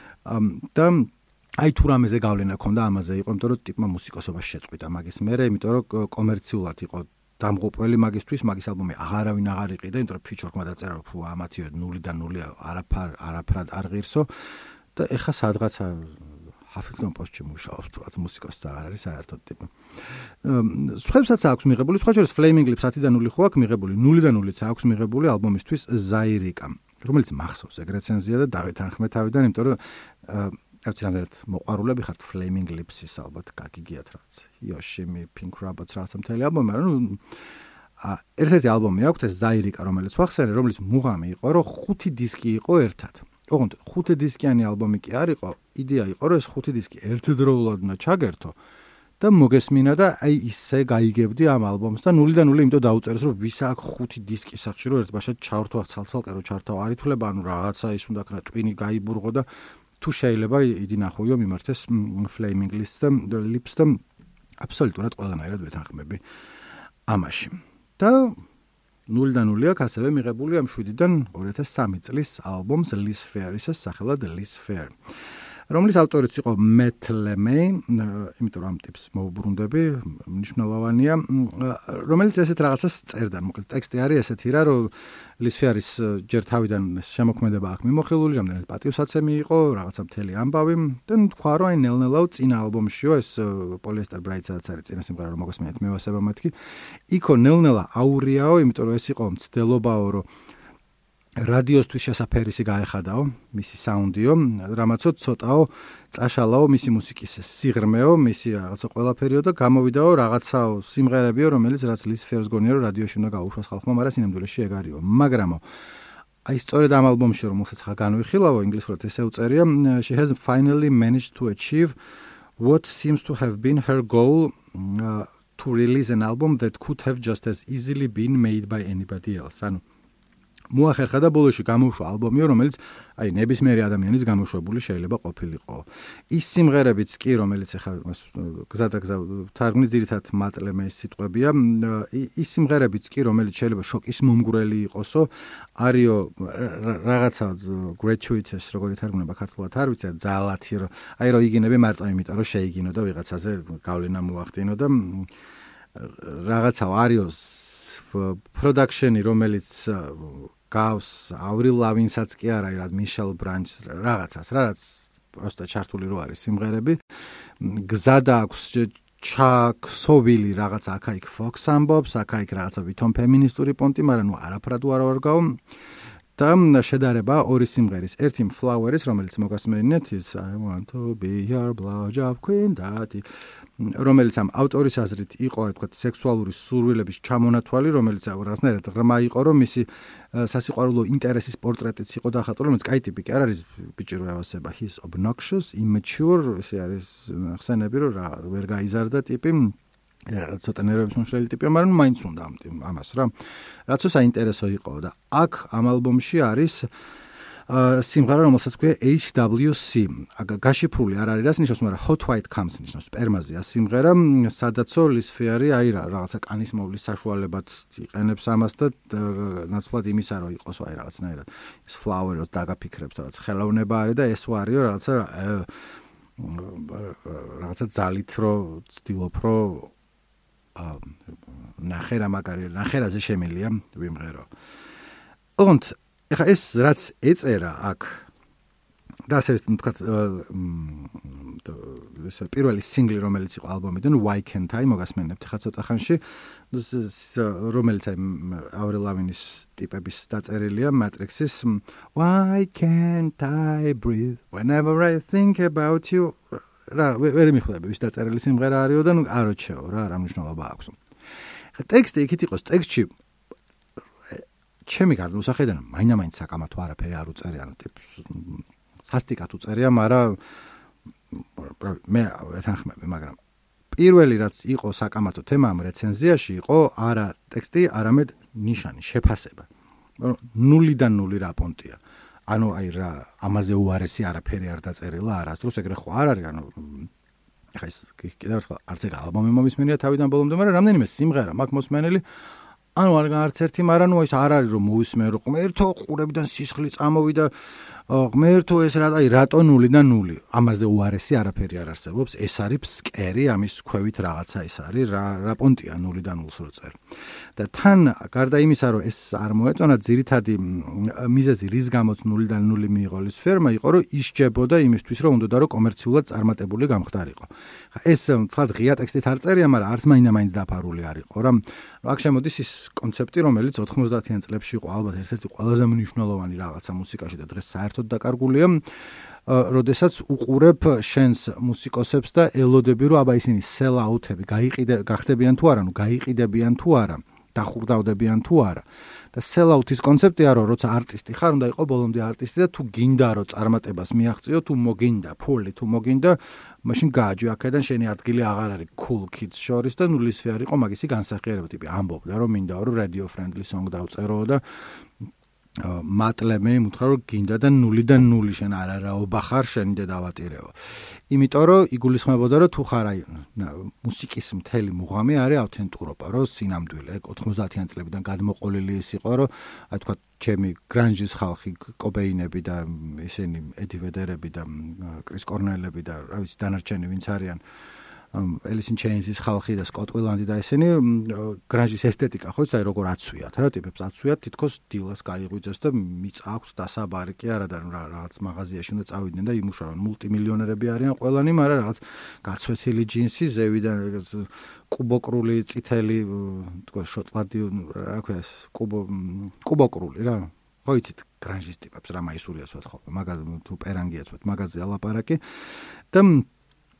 და აი თუ რამეზე გავლენა ქონდა ამაზე იყო, იმიტომ რომ ტიპმა მუსიკოსობას შეწყვიტა მაგის მერე, იმიტომ რომ კომერციულად იყო დამღუპველი მაგისთვის, მაგის ალბომი აღარავინ აღარ იყიდა, იმიტომ რომ Pitchfork-მა დაწერა რომ ფუ ამათიო 0-დან 0 არაფრად არ ღირსო და ეხა სადღაცა Huffington Post-ში მუშაობს, თუნდაც მუსიკოსიც აღარ არის საერთოდ ტიპი. სხვებსაც აქვს მიღებული, სხვა შორის Flaming Lips 10-დან 0 ხო აქვს მიღებული, 0-დან 0-იც აქვს მიღებული ალბომისთვის Zairika, რომელიც მახსოვს ეგ რეცენზია და დავით ახმეთავიდან, იმიტომ რომ ერთად მოყვარულები ხართ Flaming Lips-ის ალბათ გაგიგიათ რაც. Yoshimi Pink Rabbits რაც მთელი ალბომი, მაგრამ ერთ-ერთი ალბომი აქვს ეს Zairika, რომელიც ვახსენე, რომელიც მუღამი იყო, რომ 5 დისკი იყო ერთად. ოღონდ 5 დისკიანი ალბომი კი არ იყო, იდეა იყო, რომ ეს 5 დისკი ერთდროულად უნდა ჩაგერთო და მოგესმინა და აი ისე გაიგებდი ამ ალბომს და 0-დან 0 იმიტომ დაუწერეს, რომ ვის აქვს 5 დისკი სახში, რომ ერთბაშად ჩავრთვა ცალ-ცალკე რომ ჩართავ არ ითვლება, ანუ რაღაცა ის უნდა ქნა ტვინი გაიბურღო და თუ შეიძლება იდი ნახოიო მიმართეს Flaming Lips და აბსოლუტურად ყველანაირად ვეთანხმები ამაში. და 0-დან 0 აქვს ასევე მიღებული ამ 7-დან 2003 წლის ალბომს Liz Phair-ის სახელად Liz Phair. რომლის ავტორიც იყო Matt Lemay, იმიტომ რომ ამ ტიპს მოუბრუნდები, მნიშვნელოვანია, რომელიც ესეთ რაღაცას წერდა. მოკლედ ტექსტი არის ესეთი რა, რომ Liz Phair-ის ჯერ თავიდან შემოქმედება აქვს მიმოხილული, რამდენად პატივსაცემი იყო, რაღაცა მთელი ამბავი და თქვა რომ აი ნელ-ნელა წინა ალბომშიო ეს Polyester Bride-საც არის წინა სიმღერა რომ მოგესმენთ მევასება მათქი. იქო ნელ-ნელა აურიაო, იმიტომ რომ ეს იყო მცდელობაო, რომ რადიოსთვის შესაფერისი გაეხადაო მისი საუნდიო, რამაცო ცოტაო წაშალაო მისი მუსიკის სიღრმეო, მისი რაღაცა ყველაფერიო და გამოვიდაო რაღაცაო სიმღერებიო, რომელიც რაც Liz Phair-ს გონია რომ რადიოში უნდა გაუშვას ხალხმა, მაგრამ სინამდვილეში ეგ არისო. მაგრამ აი სწორედ ამ ალბომში რომელსაც ხა განვიხილავო ინგლისურად ესე უწერია, she has finally managed to achieve what seems to have been her goal to release an album that could have just as easily been made by anybody else. ანუ მოახერხა და ბოლოში გამოუშვა ალბომი, რომელიც აი ნებისმიერი ადამიანის გამოშვებული შეიძლება ყოფილიყო. ის სიმღერებიც კი, რომელიც ახლა გზადაგზა თარგმნი ძირითადად მატლემეს სიტყვებია, ის სიმღერებიც კი, რომელიც შეიძლება შოკის მომგვრელი იყოსო, არისო რაღაცა gratuitous, როგორი თარგმნება ქართულად არ ვიცი, ძალათი, აი რომ იგინები მარტო იმიტომ, რომ შეიგინო და ვიღაცაზე გავლენა მოახდინო და რაღაცა არისო production-ი, რომელიც გავს ავრილ ლავინსაც კი არა, რა მიშელ ბრანჩს რაღაცას, რაც просто ჩართული რო არის სიმღერები. გზად აქვს ჩაქსოვილი რაღაც აქა-იქ Fox ამბობს, აქა-იქ რაღაცა ვითომ ფემინისტური პონტი, მაგრამ ნუ არაფრად არ გავ და შედარება ორი სიმღერის. ერთი Flowers, რომელიც მოგასმენინეთ, is I want to be your blowjob queen, რომელიც ამ ავტორის აზრით იყო, თქვა, სექსუალური სურვილების ჩამონათვალი, რომელიც რაღაცნაირად ღრმა იყო, რომ მისი სასიყვარულო ინტერესის პორტრეტიც იყო დახატული, რომელიც კაი ტიპი კი არ არის ბიჭი რო ევასება, he's obnoxious, immature, ეს არის ხსენები, რომ რა ვერ გაიზარდა ტიპი, ცოტა ნერვების მომშლელი ტიპია, მაგრამ მაინც უნდა ამას რა. რაც საინტერესო იყო და აქ ამ ალბომში არის სიმღერა, რომელსაც ქვია HWC. გაშიფრული არ არის, რას ნიშნავს, მაგრამ Hot White Comes ნიშნავს, სპერმაზეა სიმღერა, სადაცო ლისფერი აი რაღაცა კანის მოვლის საშუალებად იყენებს ამას და ნაცვლად იმისა, რომ იყოს აი რაღაცნაირად ეს flower-ს დაგაფიქრებს, რაღაც ხელოვნება არის და ეს ვარიო რაღაცა ძალით რო ცდილობ რო ნახერაზე შემილია ვიმღერო. Und ეხა ეს რაც ეწერა აქ და ასე ვთქვათ ეს პირველი სინგლი რომელიც იყო ალბომიდან Why Can't I მოგასმენებთ ხა ცოტა ხანში რომელიც აი ავრილ ლავინის ტიპების დაწერილია Matrix-ის Why can't I breathe whenever I think about you რა ვერ მიხვდები ვის დაწერილი სიმღერა არისო და ნუ არ ვჩეო რა მნიშვნელობა აქვს. ხა ტექსტი იქით იყოს ტექსტში ჩემი გარდაუსახედან მაინც საკამათო არაფერი არ უწერია ტიპს სასტიკად უწერია, მაგრამ მე ეთანხმები, მაგრამ პირველი რაც იყო საკამათო თემა ამ რეცენზიაში იყო არა ტექსტი, არამედ ნიშანი, შეფასება. 0-დან 0 რა პონტია. ანუ აი რა ამაზე უარესი არაფერი არ დაწერილა, არასდროს ეგრე ხო არ არის, ანუ ხა ეს კიდევ ერთხელ არც ეგ ალბომი მომისმენია თავიდან ბოლომდე, მაგრამ რამდენიმე სიმღერა მაქვს მოსმენელი ანუ არც ერთი, მაგრამ ნუ ის არ არის რომ მოვისმენ რომ ღმერთო ყურებიდან სისხლი წამოვიდა ღმერთო ეს რა აი რატო 0-დან 0 ამაზე უარესი არაფერი არ არსებობს ეს არის ფსკერი ამის ქვევით რაღაცა ეს არის რა პონტია 0-დან 0-ს რო წერ და თან გარდა იმისა რომ ეს არ მოეწონა ძირითადი მიზეზი რის გამოც 0-დან 0 მიიღო ლისფერმა იყო რომ ისჯებოდა იმისთვის რომ უნდა რომ კომერციულად წარმატებული გამხდარიყო ეს თქვა ღია ტექსტით არ წერია მაგრამ არც მაინც დაფარული არ იყო რა აქ შემოდის ის კონცეფტი რომელიც 90-იან წლებში იყო ალბათ ერთ-ერთი ყველაზე მნიშვნელოვანი რაღაცა მუსიკაში და დღეს საერთოდ დაკარგულია როდესაც უყურებ შენს მუსიკოსებს და ელოდები რომ აბა ისინი სელ-აუთები გახდებიან თუ არა, ნუ გაიყიდებიან თუ არა, დახურდავდებიან თუ არა. და სელ-აუთის კონცეფტია რომ როცა არტისტი ხარ, უნდა იყო ბოლომდე არტისტი და თუ გინდა რომ წარმატებას მიაღწიო, თუ მოგინდა ფული, თუ მოგინდა, მაშინ გააჯო აქედან შენი ადგილი აღარ არის cool kids შორის და ნუ ლისფერი იყო მაგისი განსახიერება ტიპი ამბობდა რომ მინდა რომ radio friendly song დავწერო და მატლემე უთხრა რომ გინდა და 0-დან 0 შენ არაობა ხარ შენ და დავატირეო. იმიტომ რომ იგულისხმებოდა რომ თუ ხარ აი მუსიკის მთელი მუღამი არის ავთენტურობა, რომ სინამდვილე 90-იან წლებიდან გადმოყოლილი ის იყო, რომ აი თქვა ჩემი გრანჟის ხალხი, კობეინები და ისინი ედი ვედერები და კრის კორნელები და რა ვიცი დანარჩენი ვინც არიან Alice in Chains-ის ხალხი და Scott Weiland და ესენი გრანჟის ესთეტიკა ხო იცი როგორ აცვიათ რა ტიპებს აცვიათ თითქოს დილას გაიღვიძეს და მიწაქვს დასაბარი კი არა და რაღაც მაღაზიაში უნდა წავიდნენ და იმუშავონ მულტიმილიონერები არიან ყველანი მაგრამ რაღაც გაცვეთილი ჯინსი ზევიდან კუბოკრული წითელი თქვა შოტლანდი რა ქვია ეს კუბოკრული რა ხო იცით გრანჟის ტიპებს რა მაისურიას ვთხოვ მაგაზე თუ პერანგიაც ვთ მაგაზე ალაპარაკი და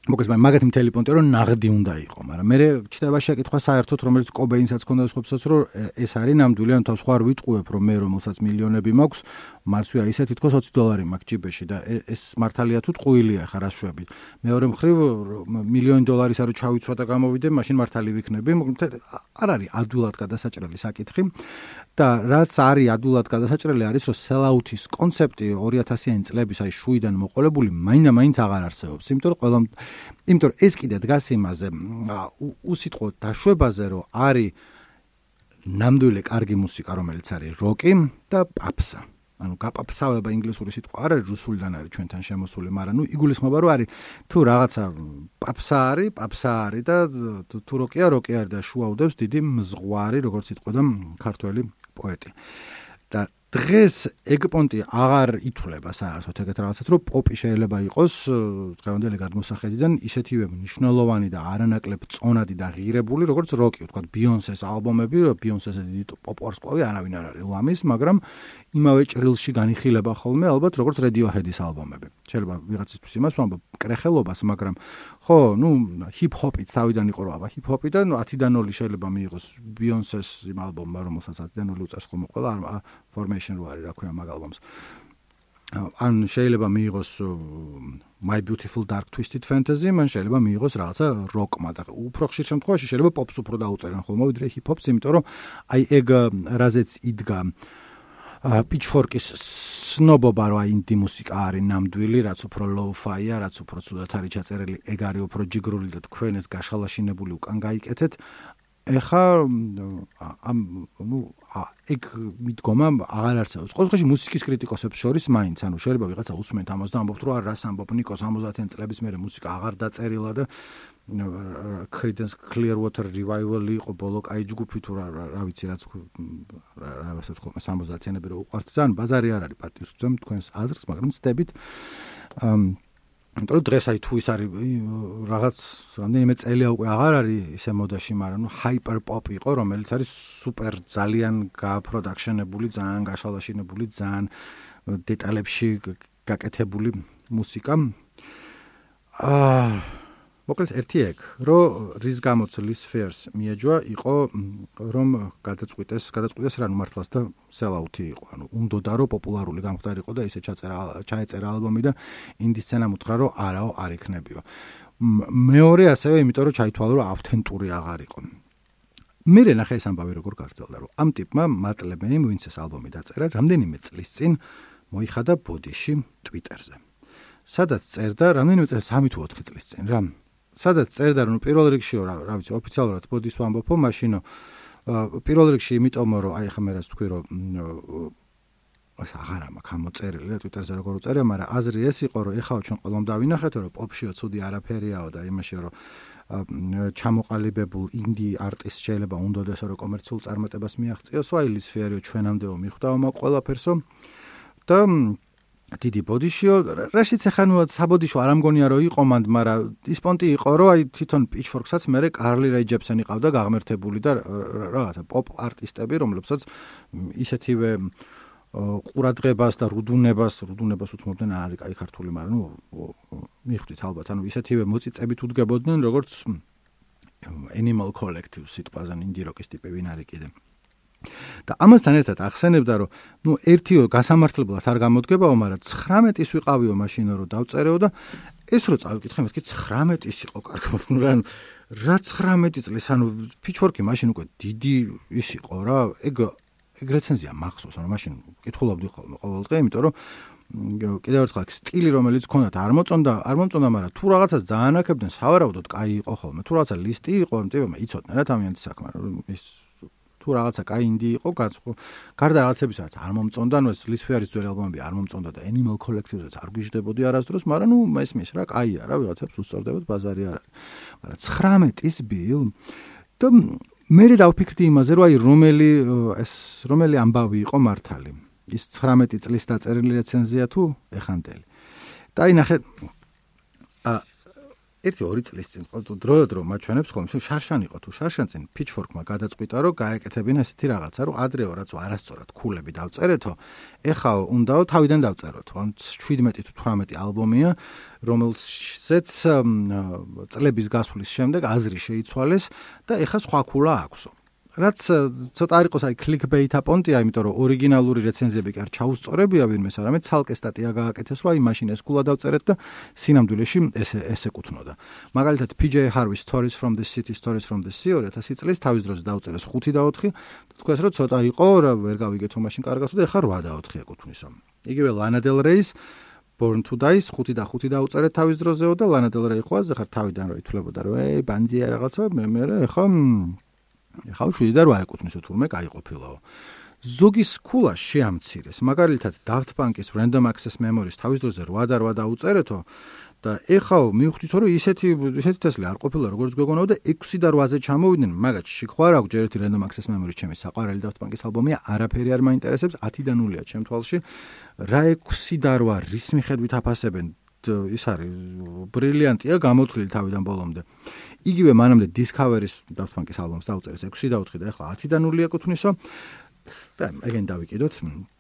მოკლედ მაგათი მთელი პონტი რომ ნაღდი უნდა იყო, მაგრამ მე ჩდება შეკითხვა საერთოდ რომელიც კობეინსაც ქონდა სხვებსაც რომ ეს არის ნამდვილი, ან თავს ხარ ვიტყუებ რომ მე რომელსაც მილიონები მაქვს, მასვე ისე თითქოს $20 მაქვს ჯიბეში და ეს მართალია თუ ტყუილია ხარ აშვები. მეორე მხრივ $1,000,000 რო ჩავიცვა და გამოვიდე, მაშინ მართალი ვიქნები. არ არის ადვილად გადასაჭრელი საკითხი. და რაც არის ადვილად გადასაჭრელი არის რომ სელაუთის კონცეფტი 2000-იანი წლების აი შუიდან მოყოლებული მაინდა-მაინც აღარ არსებობს. იმიტომ რომ ეს კიდე დგას იმაზე უსიტყვოდ დაშვებაზე რომ არის ნამდვილი კარგი მუსიკა რომელიც არის როკი და პაპსა. ანუ გაპაპსავება ინგლისური სიტყვა არ არის რუსულიდან არის ჩვენთან შემოსული, მაგრამ იგულისხმება რომ არის თუ რაღაცა პაპსა არის და თუ როკია არის და შუაუდებს დიდი მზღვარი როგორც იტყოდა ქართველი პოეტი. და დღეს ეგ პონტი აღარ ითვლება საერთოდ ეგეთ რაღაცად, რომ პოპი შეიძლება იყოს დღევანდელი გადმოსახედიდან ისეთივე მნიშვნელოვანი და არანაკლებ წონადი და ღირებული, როგორც როკი, ვთქვათ, ბიონსეს ალბომები, ბიონსეს დიდი პოპ ვარსკვლავი არავინ არ არის ლამის, მაგრამ იმავე ჭრილში განიხილება ხოლმე ალბათ როგორც Radiohead-ის ალბომები. შეიძლება ვიღაცისთვის იმას ვამბობ კრეხელობას, მაგრამ ხო, ჰიპ-ჰოპიც თავიდან იყო რა, ჰიპ-ჰოპი და 10-დან 0 შეიძლება მიიღოს ბიონსეს იმ ალბომმა, რომელსაც 10-დან 0 უწევს ხოლმე ყველა Formation რო არის, რა ქვია მაგ ალბომს. ან შეიძლება მიიღოს My Beautiful Dark Twisted Fantasy, მან შეიძლება მიიღოს რაღაცა როკმა და უფრო ხშირ შემთხვევაში შეიძლება პოპს უფრო დაუწერენ ხოლმე ვიდრე ჰიპ-ჰოპს, იმიტომ რომ აი ეგ რაზეც იდგა Pitchfork-ის სნობობა რომ აი ინდი მუსიკა არის ნამდვილი, რაც უფრო low-fi-ია, რაც უფრო ცუდად არის ჩაწერილი, ეგ არის უფრო ჯიგრული და თქვენ ეს გაშალაშინებული უკან გაიკეთეთ. ეხა ეგ მიდგომა აღარ არსებობს. ყოველ შემთხვევაში მუსიკის კრიტიკოსებს შორის მაინც, ანუ შეიძლება ვიღაცა უსმენთ ამას და ამბობთ რომ რას ამბობ ნიკოს 70-იან წლების მერე მუსიკა აღარ დაწერილა და Creedence Clearwater Revival იყო ბოლო კაი ჯგუფი თუ რა ვიცი რაც რაღაცად ხოლმე 70-იანები რო უყვართ ძალიან ბაზარი არ არის პატივს ვცემ თქვენს აზრს, მაგრამ ცდებით იმიტომ რომ დღეს აი თუ ის არის რაღაც რამდენიმე წელია უკვე აღარ არის ისე მოდაში, მაგრამ hyper pop იყო, რომელიც არის სუპერ ძალიან გაპროდაქშენებული, ძალიან გაშალაშინებული, ძალიან დეტალებში გაკეთებული მუსიკა. მოკლედ ერთი ეგ, რომ რის გამოც Lispheres მიეჯვა იყო რომ გადაწყვიტეს რა მართლაც და sellout-ი იყო. ანუ უნდოდა რომ პოპულარული გამხდარიყო და ისე ჩაეწერა ალბომი და ინდი სცენამ უთხრა რომ არაო არ იქნებიო. მეორე ასევე იმიტომ რომ ჩაითვალა რომ ავთენტური აღარ იყო. მე ნახე ეს ამბავი როგორ გაგრძელდა, რომ ამ ტიპმა Matt LeMay, ვინც ეს ალბომი დაწერა, რამდენიმე წლის წინ მოიხადა ბოდიში Twitter-ზე. სადაც წერდა რამდენიმე წელს 3 თუ 4 წლის წინ რა. სადაც წერდა რომ პირველ რიგში რა ვიცი ოფიციალურად ბოდიშს ვამბობო, მაშინ პირველ რიგში იმიტომ რომ აი ხა მე რაც თქვი რომ ეს აღარა მაქვს ამოწერილი რა Twitter-ზე როგორ უწერია, მაგრამ აზრი ეს იყო რომ ეხაო ჩვენ ყველამ დავინახეთო რომ პოპშიო ცუდი არაფერიაო და იმაში რომ ჩამოყალიბებულ ინდი არტისტ შეიძლება უნდოდეს რომ კომერციულ წარმატებას მიაღწიოს, აი Lispheres ჩვენამდეო მიხვდაო მაგ ყველაფერსო და დიდი ბოდიშიო, რაშიც ახლა საბოდიშო არ ამგონია რომ იყო მანდ, მაგრამ ის პონტი იყო რომ აი თვითონ Pitchfork-საც მერე Carly Rae Jepsen იყავდა გაღმერთებული და რაღაცა pop არტისტები, რომლებსაც ისეთივე ყურადღებას და რუდუნებას უთმობდნენ, არ არის კაი ქართული, მაგრამ მიხვდით ალბათ, ანუ ისეთივე მოწიწებით უდგებოდნენ, როგორც Animal Collective სიტყვაზე ინდი როკის ტიპი ვინ არის კიდე. და ამასთან ერთად ახსენებდა რომ ერთიო გასამართლებლად არ გამოდგებაო, მაგრამ 19-ის ვიყავიო მაშინ რომ დავწერეო და ეს რო წავიკითხე მეთქი 19-ის იყო კარგად, რა 19 წლის, ანუ Pitchfork-ი მაშინ უკვე დიდი ის იყო რა, ეგ რეცენზია მახსოვს, ანუ მაშინ კითხულობდი ხოლმე ყოველდღე, იმიტომ რომ კიდევ ერთხელ სტილი რომელიც ქონდათ არ მოწონდა, მაგრამ თუ რაღაცას ძალიან აქებდნენ, სავარაუდოდ კაი იყო ხოლმე, თუ რაღაცა ლისტი იყო, ტიპებმა იცოდნენ რა თავიანთი საქმე, ის თუ რაღაცა კაი ინდი იყო, გარდა რაღაცებისაც არ მომწონდა, ეს Lispheres ძველი ალბომები არ მომწონდა და Animal Collective-საც არ გვიждდებოდი არასდროს, მაგრამ მესმის რა, კაია რა, ვიღაცებს უსწორდებოდ ბაზარი არ არის. მაგრამ 19-ის ბილ და მე დავფიქრდი იმაზე, რომ აი რომელი ამბავი იყო მართალი. ის 19 წლის დაწერილი რეცენზია თუ ეხანდელი. და აი ნახე 1-2 წლის წინ დროდადრო მათ ჩვენებს ხოლმე შარშან იყო თუ შარშან წინ Pitchfork-მა გადაწყვიტა რომ გაეკეთებინა ესეთი რაღაცა რომ ადრეო რაც არასწორად ქულები დავწერეთო ეხაო უნდაო თავიდან დავწეროთ ან 17 თუ 18 ალბომია რომელზეც წლების გასვლის შემდეგ აზრი შეიცვალეს და ეხა სხვა ქულა აქვსო რაც ცოტა არ იყოს აი clickbait აპონტია, იმიტომ რომ ორიგინალური რეცენზიები კი არ ჩაუსწორებია ვინმეს, არამედ ცალკე სტატია გააკეთეს, რომ აი მაშინ ეს ქულა დავწერეთ და სინამდვილეში ეს ეკუთვნოდა. მაგალითად PJ Harvey Stories from the City, Stories from the Sea 2000 წლის თავის დროზე დავწერეს 5 და 4, თქვას რომ ცოტა იყო, ვერ გავიგეთო მაშინ კარგად და ეხლა 8 და 4 ეკუთვნისო. იგივე Lana Del Rey-ს Born to Die 5 და 5 დაუწერეთ თავის დროზეო და Lana Del Rey ხო ახლა თავიდან რო ითვლებოდა რომ ეი ბანდია რაღაცა მე ეხლა ხავშვი და რა ეკუთვნისო თურმე გაიყოფილაო. ზოგის ქულა შეამცირეს. მაგალითად Daft Punk-ის Random Access Memories თავის დროზე 8 და 8 დაუწერეთო და ეხაო მივხვდით რომ ისეთი თესლი არ ყოფილა როგორც გვეგონაო და 6 და 8-ზე ჩამოვიდნენ, მაგათში ხوار აქვს ჯერ ერთი Random Access Memories ჩემი საყვარელი Daft Punk-ის ალბომია, არაფერი არ მაინტერესებს, 10 და 0-ია ჩემ თვალში. რა 6 და 8 რის მიხედვით აფასებენ ის არის ბრილიანტია გამოთვლილი თავიდან ბოლომდე. იგივე მანამდე Discovery-ის Daft Punk-ის ალბომს დაუწერეს 6 და 4 და ახლა 10 და 0 ეკუთვნისო. და ეგენ დავიკიდოთ.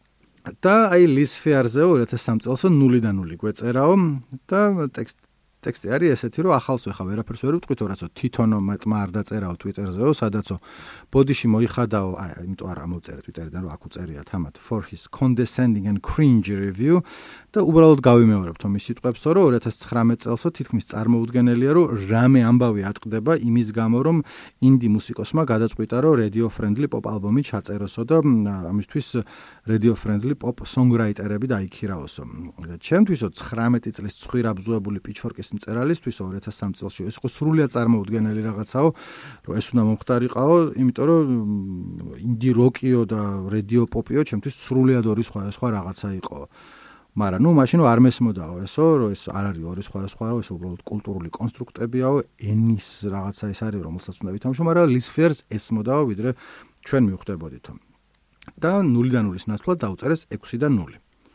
და აი Liz Phair-ზე 2003 წელსო 0 და 0 გვეწერაო და ტექსტი არის ესეთი რომ ახალს ვეხა ვერაფერს ვერ ვიტყვით რაცო თვითონო მეტმა არ დაწერაო Twitter-ზეო სადაცო ბოდიში მოიხადაო იმიტომ არ ამოვწერე Twitter-დან რომ აქ უწერია თამათ for his condescending and cringe review და უბრალოდ გავიმეორებთო მის სიტყვებსო რომ 2019 წელსო თითქმის წარმოუდგენელია რომ რამე ამბავი ატყდება იმის გამო რომ ინდი მუსიკოსმა გადაწყვიტა რომ radio friendly pop ალბომი ჩაწეროსო და ამისთვის radio friendly pop songwriter-ები დაიქირავოსო. ჩემთვისო 19 წლის ცხვირ აბზუებული Pitchfork-ის მწერალისთვის 2003 წელში ეს იყო სრულიად წარმოუდგენელი რაღაცაო, რომ ეს უნდა მომხდარიყაო, იმიტომ რომ ინდი როკიო და radio pop-იო ჩემთვის სრულიად ორი სხვა რაღაცა იყო. მაგრამ ნუ მაშინ არ მესმოდაო ესო, რომ ეს არ არის ორი სხვა, ეს უბრალოდ კულტურული კონსტრუქტებიაო, ენის რაღაცა ეს არის, რომელსაც უნდა ვითამაშო, მაგრამ Liz Phair-ს ესმოდაო, ვიდრე ჩვენ მივხვდებოდითო. და 0 და 0-ის ნაცვლად დაუწერეს 6 და 0.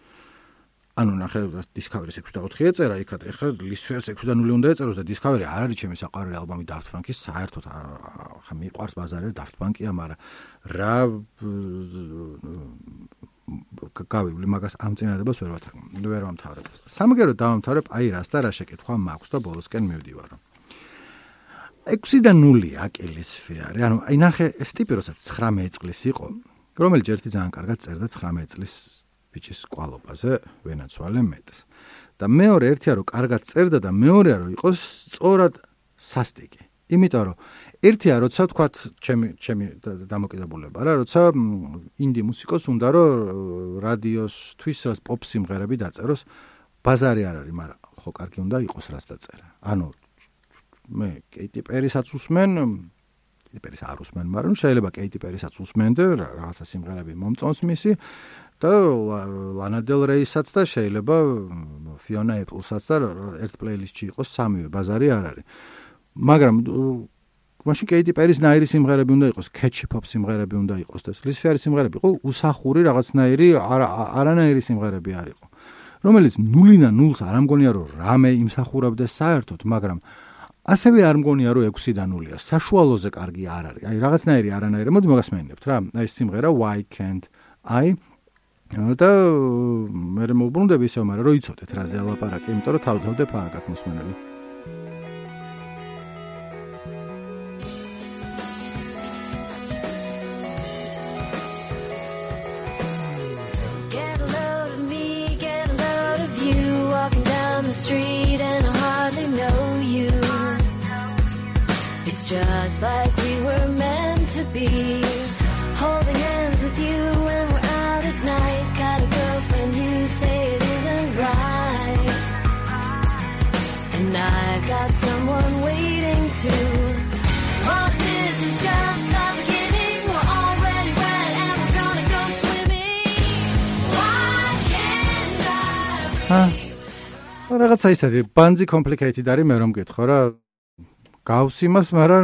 ანუ ნახე Discovery-ს 6 და 4 ეწერა, იქა ეხლა Liz Phair-ს 6 და 0 უნდა ეწეროს და Discovery არ არის ჩემი საყვარელი ალბომი Daft Punk-ის, საერთოდ ხა მიყვარს ბაზარი Daft Punk-ია, მაგრამ რა გავივლი მაგას ამ წინადებას ვერ ვამთავრებ. სამაგერო დავამთავრებ აი რას და რა შეკითხვა მაქვს და ბოლოსკენ მივდივარ. 6 და 0 აკი Liz Phair. ანუ აი ნახე ეს ტიპი როცა 19 წლის იყო, რომელიც ერთი ძალიან კარგად წერდა 19 წლის ბიჭის კვალობაზე, ვენაცვალე მეტს. და მეორე ერთია რომ კარგად წერდა და მეორეა რომ იყოს სწორად სასტიკი. იმიტომ რომ ერთია როცა თქვათ ჩემი დამოკიდებულება რა, როცა ინდი მუსიკოს უნდა რომ რადიოსთვის პოპ სიმღერები დაწეროს, ბაზარი არ არის, მაგრამ ხო კარგი უნდა იყოს რაც დაწერა. ანუ მე Katy Perry-საც უსმენ, Katy Perry-ს არ უსმენ, მაგრამ შეიძლება Katy Perry-საც უსმენდე, რაღაცა სიმღერები მომწონს მისი და Lana Del Rey-საც და შეიძლება Fiona Apple-საც და ერთ პლეილისტში იყოს სამივე, ბაზარი არ არის. მაგრამ მაშინ Katy Perry-ს ნაირი სიმღერები უნდა იყოს, catchy pop სიმღერები უნდა იყოს და Liz Phair-ის სიმღერები იყო უსახური რაღაცნაირი არანაირი სიმღერები არ იყო. რომელიც 0 და 0-ს არ ამგონია რომ რამე იმსახურებდეს საერთოდ, მაგრამ ასევე არ მგონია რომ 6 და 0-ია. საშუალოზე კარგი არ არის. აი რაღაცნაირი არანაირი. მოდი მოგასმენინებთ რა. აი სიმღერა Why Can't I და მე მოვბრუნდები ისევ, მაგრამ რო იცოდეთ რაზე ალაპარაკი, იმიტომ რომ თავდავდებ არ გაქვს მოსმენელი. Street and I hardly know you. It's just like we were meant to be, holding hands with you when we're out at night. Got a girlfriend, you say it isn't right, and I've got someone waiting too. But this is just the beginning. We're already wet and we're gonna go swimming. Why can't I? რაღაცა ისეთი ბანძი complicated არის მე რომ გითხო რა გავს იმას მაგრამ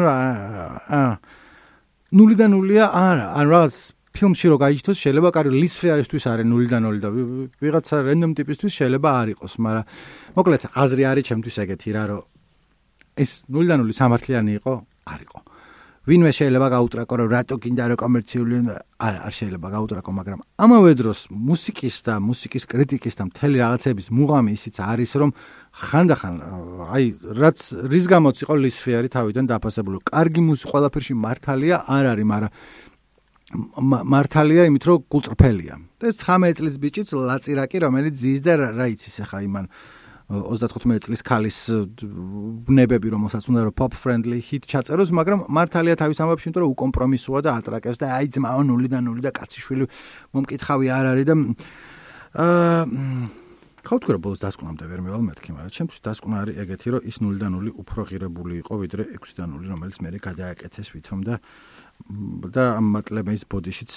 0 და 0-ია არა ან რაღაც ფილმში რო გაიჩნდეს შეიძლება კარგი Liz Phair-ისთვის არის 0 და 0 და ვიღაცა random ტიპისთვის შეიძლება არ იყოს მაგრამ მოკლედ აზრი არის ჩემთვის ეგეთი რა რომ ეს 0-0 სამართლიანი იყო, არ იყო. ვინმე შეიძლება გაუტრაკო, რომ რატო გინდა რომ კომერციული არ შეიძლება გაუტრაკო, მაგრამ ამავე დროს მუსიკის და მუსიკის კრიტიკის და მთელი რაღაცების მუღამი ისიც არის, რომ ხანდახან აი რაც რის გამოც იყო ლისფიერი თავიდან დაფასებული. კარგი მუსიკა ყველაფერში მართალია არ არის, მაგრამ მართალია იმით, რომ გულწრფელია. და 19 წლის ბიჭიც ლაწირაკი, რომელიც ზის და რა იცის ახლა იმან 35 წლის ქალის ბნებები, რომელსაც უნდა რომ pop friendly hit ჩაწეროს, მაგრამ მართალია თავის ამბებში, იმიტომ რომ უკომპრომისოა და ატრაკებს და აი ძმაო 0-0 და კაციშვილი მომკითხავი არ არის და ხო თქვი რომ ბოლოს დასკვნამდე ვერ მივალ მეთქი, მაგრამ ჩემთვის დასკვნა არის ეგეთი, რომ ის 0-0 უფრო ღირებული იყო ვიდრე 6-0, რომელიც მე გადააკეთეს ვითომ და ამ მატლების ბოდიშიც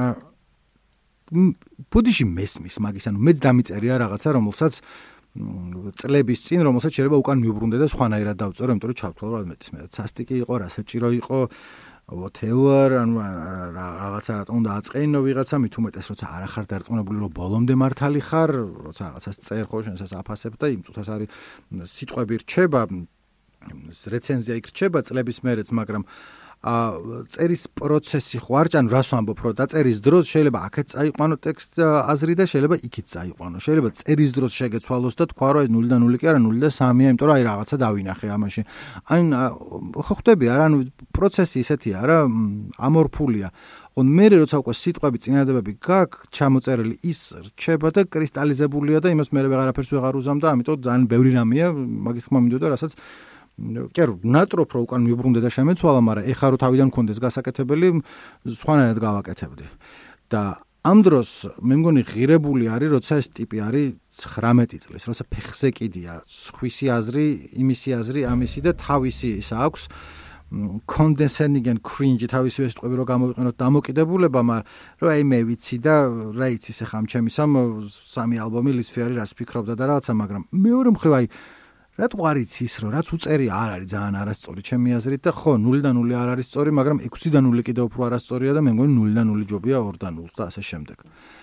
ბოდიში მესმის მაგის, ანუ მეც დამიწერია რაღაცა, რომელსაც წლების წინ, რომელსაც შეიძლება უკან მიუბრუნდე და სხვანაირად დავწერო, იმიტომ რომ ჩავთვალო რა მეტის მე სასტიკი იყო, რა საჭირო იყო, whatever, ანუ რაღაცა რატომ უნდა აწყენინო ვიღაცა, მით უმეტეს როცა არ ახარ დარწმუნებული, რომ ბოლომდე მართალი ხარ, როცა რაღაცას წერ ხო შენსაც აფასებ და იმ წუთას არის სიტყვები რჩება, რეცენზია იქ რჩება წლების მერეც, მაგრამ წერის პროცესი ხო არ ჭან რას ვამბობ, რომ დაწერის დროს შეიძლება აქეთ წაიყვანო ტექსტ აზრი და შეიძლება იქით წაიყვანო. შეიძლება წერის დროს შეგეცვალოს და თქვა, რომ 0-0 კი არა 0-3-ია, იმიტომ რომ აი რაღაცა დავინახე ამაში. აი ხო ხვდები არა, ანუ პროცესი ისეთია რა, ამორფულია. მე როცა უკვე სიტყვები წინადადებები გაქვს ჩამოწერილი, ის რჩება და კრისტალიზებულია და იმას მე ვეღარაფერს ვეღარ უზამ და ამიტომ ძალიან ბევრი რამეა მაგის ხმა მინდოდა, რასაც კი ნატროფ რო უკან მიუბრუნდე და შემეცვალა, მაგრამ ეხა რო თავიდან მქონდეს გასაკეთებელი, სხვანაირად გავაკეთებდი. და ამ დროს მე მგონი ღირებული არის, როცა ეს ტიპი არის 19 წლის, როცა ფეხზე კიდია, სხვისი აზრი, იმისი აზრი, ამისი და თავისი ის აქვს condescending and cringe თავისი სიტყვები რო გამოვიყენოთ დამოკიდებულება, მაგრამ რომ აი მე ვიცი და რა იცის ახლა ამ ჩემისამ სამი ალბომი ლისფიერი რას ფიქრობდა და რაღაცა, მაგრამ მეორე მხრივ აი რატო არ იცის, რომ რაც უწერი არ არის ძალიან არასწორი ჩემი აზრით და ხო 0-0 არ არის სწორი, მაგრამ 6-0 კიდევ უფრო არასწორია და მე მგონი 0-0 ჯობია 2-0 და ასე შემდეგ.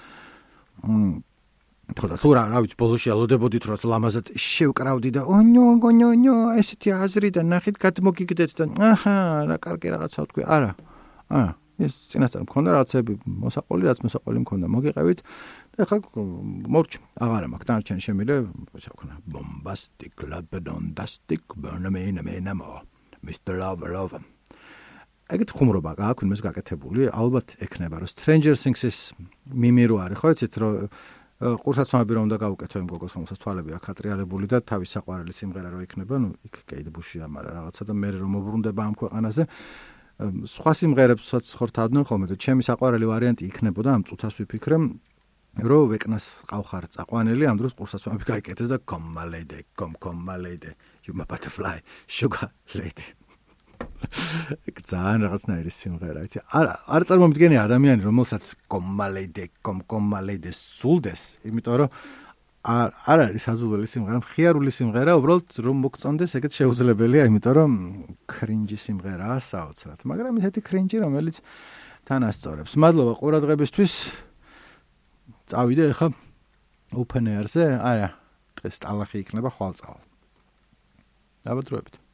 ხო და თუ რა ვიცი, ბოლოში ალოდებოდით, რომ ლამაზად შევკრავდი და ონო, ესეთი აზრი და ნახით გადმოგიგდეთ და აჰა, რა კარგი რაღაცა თქვი. არა. ეს წინასწარ მქონდა რაღაცები, მოსაყოლი, რაც მოსაყოლი მქონდა, მოგიყევით და ხა მორჩ აღარა მაქვს დანარჩენი შემიძლია, ისე ვქნა, bombastic, labadondastic, burn-a-man-a-man-a-more, Mr. Love. ეგეთ ხუმრობა გააქვს იმას გაკეთებული, ალბათ ექნება, რომ Stranger Things-ის მიმი რო არის, ხო იცით, რომ ყურსაცმლები რომ უნდა გავუკეთო იმ გოგოს, რომელსაც თვალები აქვს ატრიალებული და თავის საყვარელი სიმღერა რო იქნება, ნუ იქ კეიდ ბუშია, მაგრამ რაღაცა და მე რომ მოbrunდება ამ ქვეყანაზე სხვა სიმღერებსაც ხორთავდნენ ხოლმე და ჩემი საყვარელი ვარიანტი იქნებოდა ამ წუთას ვიფიქრე, რომ ვეკნას ყავხარ წაყვანილი, ამ დროს ყურსაცმლები გაიკეთეს და come my lady, you my butterfly, sugar lady. ძალიან რაღაცნაირი სიმღერა, იცი? არ წარმომიდგენია ადამიანი, რომელსაც come my lady სულდეს, იმიტომ რომ არ არის საზულელი სიმღერა, მხიარული სიმღერა, უბრალოდ რომ მოგწონდეს, ეგეთ შეუძლებელია, იმიტომ რომ კრინჯი სიმღერაა საოცრად. მაგრამ ისეთი კრინჯი, რომელიც თან ასწორებს. მადლობა ყურადღებისთვის. წავიდე ახლა open air-ზე. არა, დღეს ტალახი იქნება ხვალწავალ. დაბადროებით.